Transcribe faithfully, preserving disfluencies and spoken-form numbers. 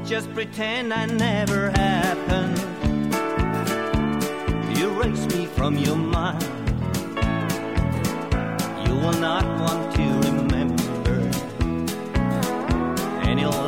Just pretend I never happened. Erase me from your mind. You will not want to remember any